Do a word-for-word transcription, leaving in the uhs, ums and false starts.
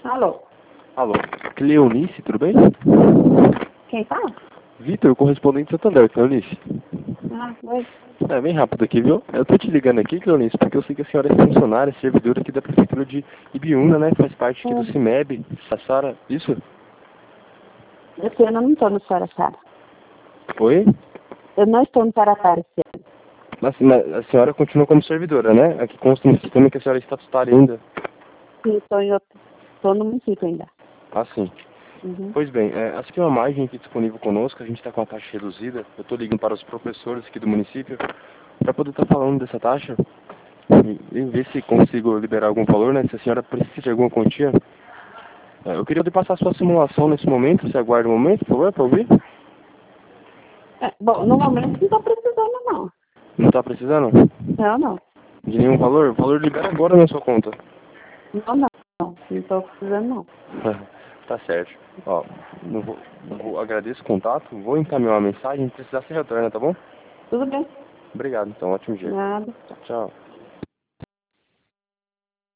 Alô? Alô, Cleonice, tudo bem? Quem fala? Vitor, correspondente Santander, Cleonice. Ah, oi. É bem rápido aqui, viu? Eu tô te ligando aqui, Cleonice, porque eu sei que a senhora é funcionária, servidora aqui da Prefeitura de Ibiúna, né? Faz parte aqui do Hum. CIMEB. A senhora, isso? Esse ano eu não estou no Saraçara. Oi? Eu não estou no Saraçara esse ano. Mas, mas a senhora continua como servidora, né? Aqui consta no sistema que a senhora é estatutária ainda. Sim, estou em outro. Estou no município ainda. Ah, sim. Uhum. Pois bem, é, essa aqui é uma margem aqui disponível conosco, a gente está com a taxa reduzida. Eu estou ligando para os professores aqui do município para poder estar falando dessa taxa e, e ver se consigo liberar algum valor, né? Se a senhora precisa de alguma quantia. É, eu queria poder passar a sua simulação nesse momento, você aguarda um momento, por favor, para ouvir? É, bom, no momento não estou precisando, não. Não está precisando? Não, não. De nenhum valor? O valor libera agora na sua conta. Não, não. Não Não estou precisando, não. Tá certo. Ó, não vou, não vou, agradeço o contato, vou encaminhar uma mensagem, precisar você retorna, tá bom? Tudo bem. Obrigado, então, ótimo dia. Nada. Tchau.